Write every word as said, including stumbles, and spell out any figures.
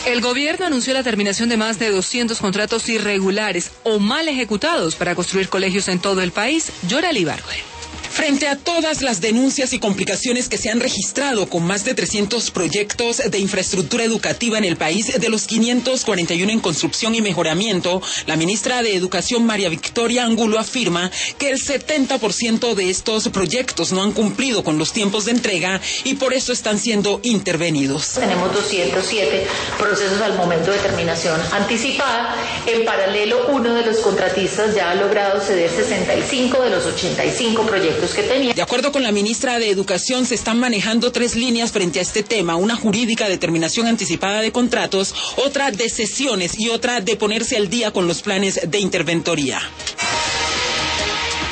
El gobierno anunció la terminación de más de doscientos contratos irregulares o mal ejecutados para construir colegios en todo el país. Yorali Ibargüen. Frente a todas las denuncias y complicaciones que se han registrado con más de trescientos proyectos de infraestructura educativa en el país, de los quinientos cuarenta y uno en construcción y mejoramiento, la ministra de Educación, María Victoria Angulo, afirma que el setenta por ciento de estos proyectos no han cumplido con los tiempos de entrega y por eso están siendo intervenidos. Tenemos doscientos siete procesos al momento de terminación anticipada. En paralelo, uno de los contratistas ya ha logrado ceder sesenta y cinco de los ochenta y cinco proyectos que tenía. De acuerdo con la ministra de Educación, se están manejando tres líneas frente a este tema: una jurídica de terminación anticipada de contratos, otra de cesiones y otra de ponerse al día con los planes de interventoría.